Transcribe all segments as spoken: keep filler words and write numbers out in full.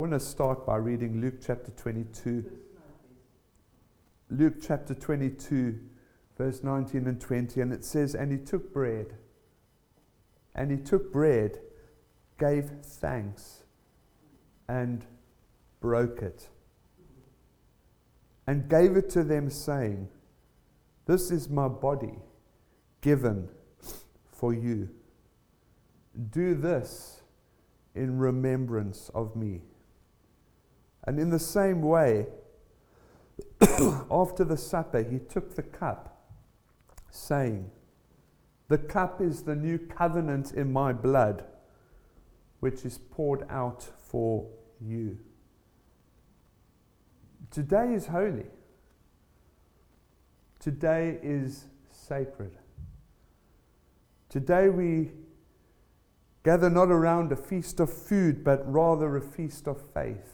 I want to start by reading Luke chapter twenty-two. Luke chapter twenty-two, verse nineteen and twenty, and it says, "And he took bread, and he took bread, gave thanks, and broke it, and gave it to them, saying, 'This is my body, given for you. Do this in remembrance of me.' And in the same way, after the supper, he took the cup, saying, 'The cup is the new covenant in my blood, which is poured out for you.'" Today is holy. Today is sacred. Today we gather not around a feast of food, but rather a feast of faith.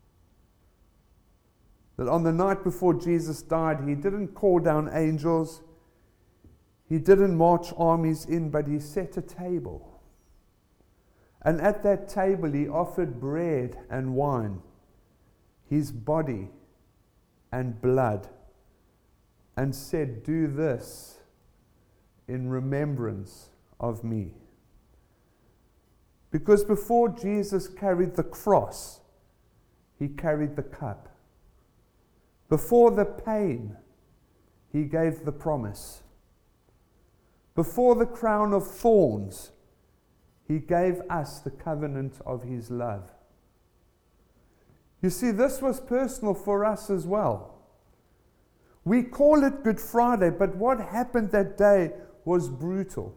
That on the night before Jesus died, he didn't call down angels, he didn't march armies in, but he set a table. And at that table he offered bread and wine, his body and blood, and said, "Do this in remembrance of me." Because before Jesus carried the cross, he carried the cup. Before the pain, he gave the promise. Before the crown of thorns, he gave us the covenant of his love. You see, this was personal for us as well. We call it Good Friday, but what happened that day was brutal.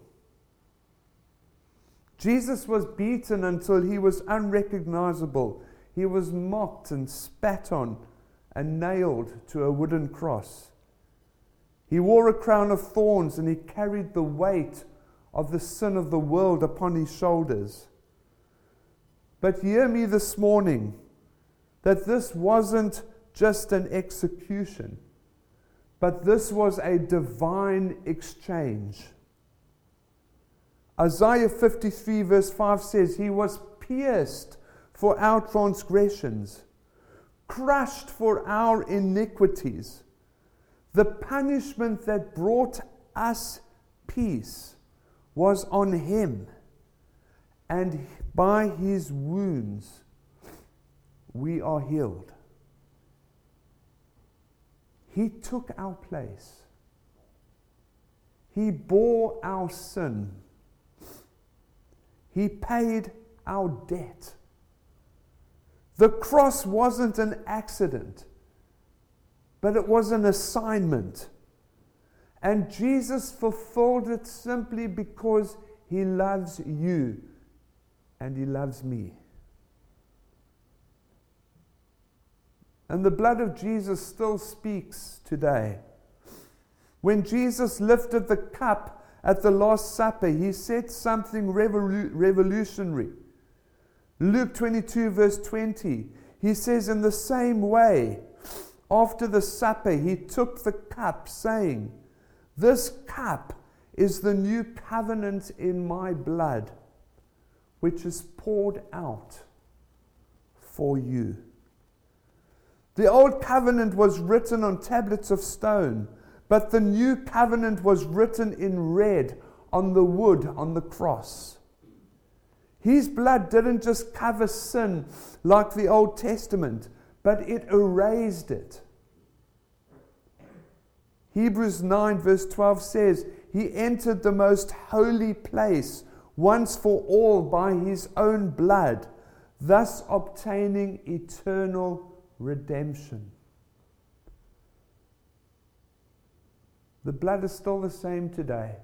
Jesus was beaten until he was unrecognizable. He was mocked and spat on and nailed to a wooden cross. He wore a crown of thorns, and he carried the weight of the sin of the world upon his shoulders. But hear me this morning, that this wasn't just an execution, but this was a divine exchange. Isaiah fifty-three verse five says, "He was pierced for our transgressions, crushed for our iniquities. The punishment that brought us peace was on him, and by his wounds we are healed." He took our place. He bore our sin. He paid our debt. The cross wasn't an accident, but it was an assignment. And Jesus fulfilled it simply because he loves you and he loves me. And the blood of Jesus still speaks today. When Jesus lifted the cup at the Last Supper, he said something revolu- revolutionary. Luke twenty-two verse twenty, he says, "In the same way, after the supper, he took the cup, saying, 'This cup is the new covenant in my blood, which is poured out for you.'" The old covenant was written on tablets of stone, but the new covenant was written in red on the wood on the cross. His blood didn't just cover sin like the Old Testament, but it erased it. Hebrews nine verse twelve says, "He entered the most holy place once for all by his own blood, thus obtaining eternal redemption." The blood is still the same today.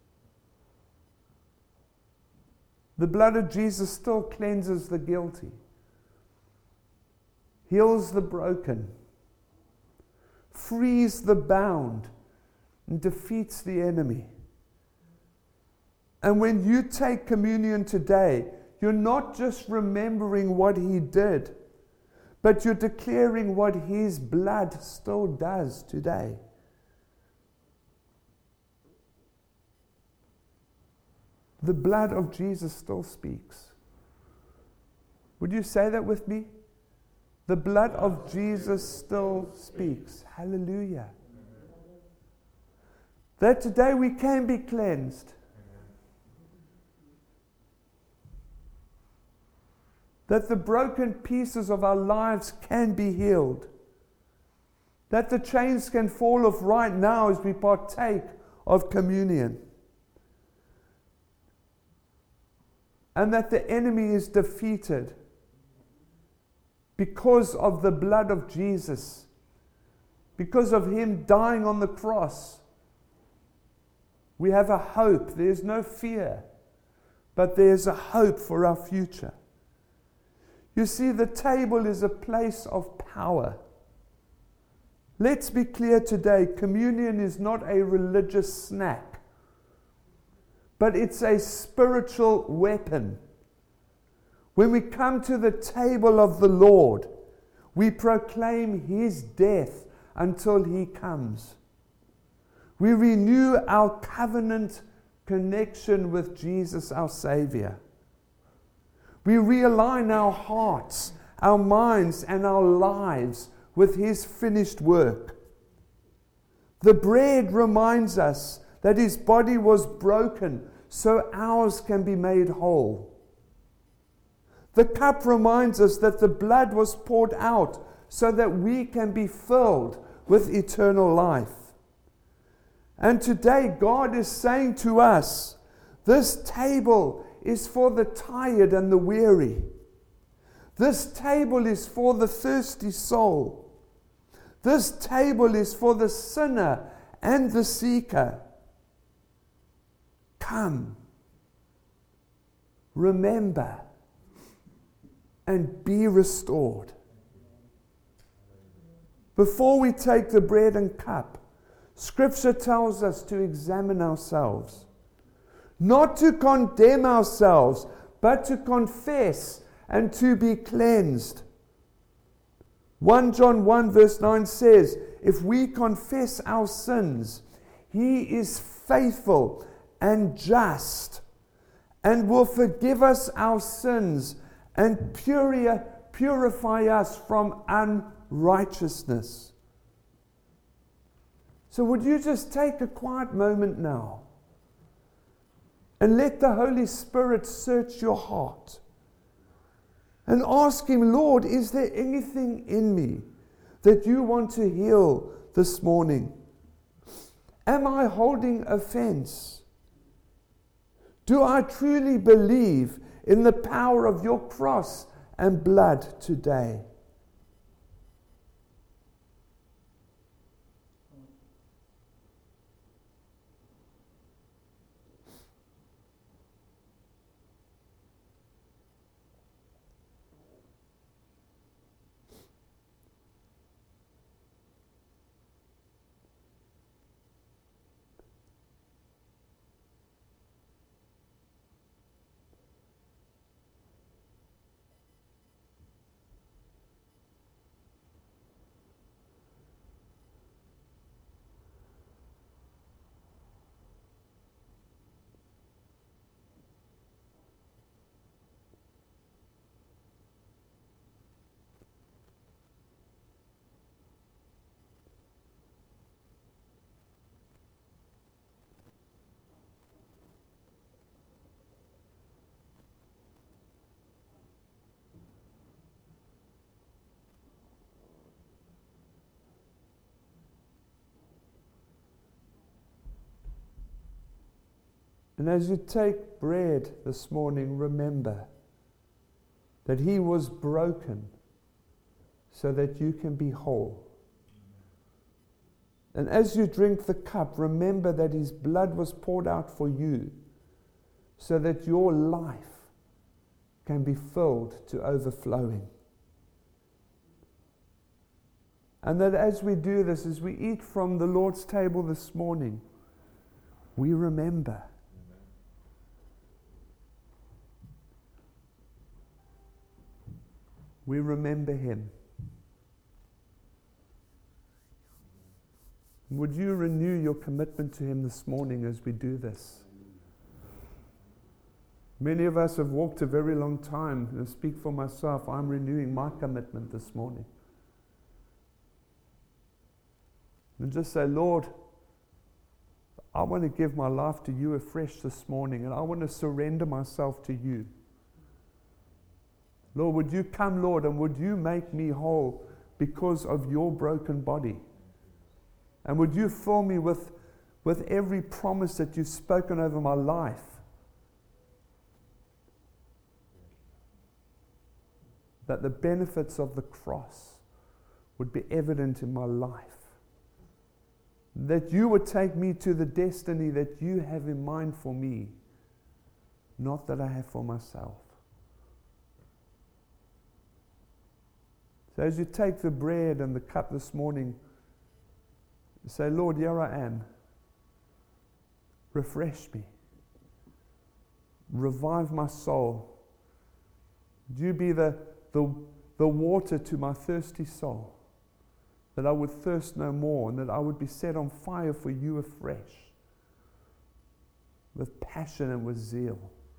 The blood of Jesus still cleanses the guilty, heals the broken, frees the bound, and defeats the enemy. And when you take communion today, you're not just remembering what he did, but you're declaring what his blood still does today. The blood of Jesus still speaks. Would you say that with me? The blood of Jesus still speaks. Hallelujah. That today we can be cleansed. That the broken pieces of our lives can be healed. That the chains can fall off right now as we partake of communion. And that the enemy is defeated because of the blood of Jesus. Because of Him dying on the cross. We have a hope. There's no fear. But there's a hope for our future. You see, the table is a place of power. Let's be clear today, communion is not a religious snack, but it's a spiritual weapon. When we come to the table of the Lord, we proclaim His death until He comes. We renew our covenant connection with Jesus, our Savior. We realign our hearts, our minds, and our lives with His finished work. The bread reminds us that His body was broken so ours can be made whole. The cup reminds us that the blood was poured out so that we can be filled with eternal life. And today God is saying to us, this table is for the tired and the weary. This table is for the thirsty soul. This table is for the sinner and the seeker. Come, remember, and be restored. Before we take the bread and cup, Scripture tells us to examine ourselves. Not to condemn ourselves, but to confess and to be cleansed. First John one verse nine says, if we confess our sins, He is faithful and just and will forgive us our sins and puri- purify us from unrighteousness. So would you just take a quiet moment now and let the Holy Spirit search your heart and ask Him, Lord, is there anything in me that you want to heal this morning? Am I holding offense? Do I truly believe in the power of your cross and blood today? And as you take bread this morning, remember that He was broken so that you can be whole. And as you drink the cup, remember that His blood was poured out for you so that your life can be filled to overflowing. And that as we do this, as we eat from the Lord's table this morning, we remember. We remember Him. Would you renew your commitment to Him this morning as we do this? Many of us have walked a very long time, and I speak for myself, I'm renewing my commitment this morning. And just say, Lord, I want to give my life to you afresh this morning, and I want to surrender myself to you. Lord, would you come, Lord, and would you make me whole because of your broken body? And would you fill me with, with every promise that you've spoken over my life? That the benefits of the cross would be evident in my life. That you would take me to the destiny that you have in mind for me, not that I have for myself. So as you take the bread and the cup this morning, say, Lord, here I am. Refresh me. Revive my soul. Would you be the, the, the water to my thirsty soul? That I would thirst no more, and that I would be set on fire for you afresh, with passion and with zeal.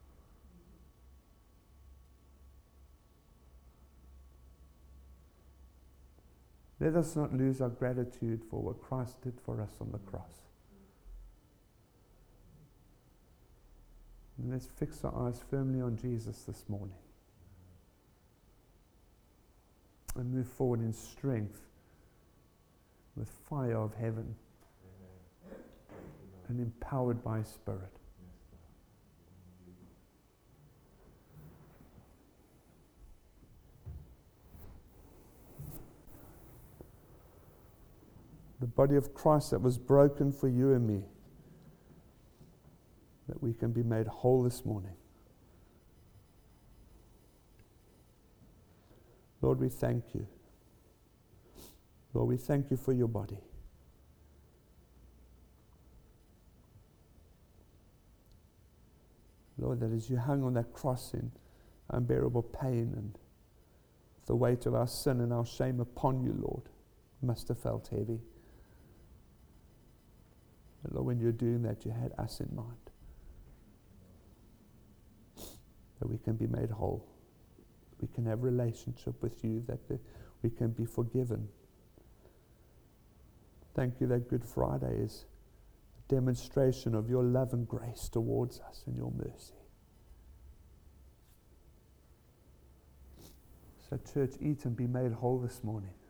Let us not lose our gratitude for what Christ did for us on the cross. And let's fix our eyes firmly on Jesus this morning and move forward in strength, with fire of heaven, and empowered by His Spirit. The body of Christ that was broken for you and me, that we can be made whole this morning. Lord, we thank you. Lord, we thank you for your body. Lord, that as you hung on that cross in unbearable pain and the weight of our sin and our shame upon you, Lord, must have felt heavy. And Lord, when you were doing that, you had us in mind. That we can be made whole. We can have relationship with you, that the, we can be forgiven. Thank you that Good Friday is a demonstration of your love and grace towards us and your mercy. So church, eat and be made whole this morning.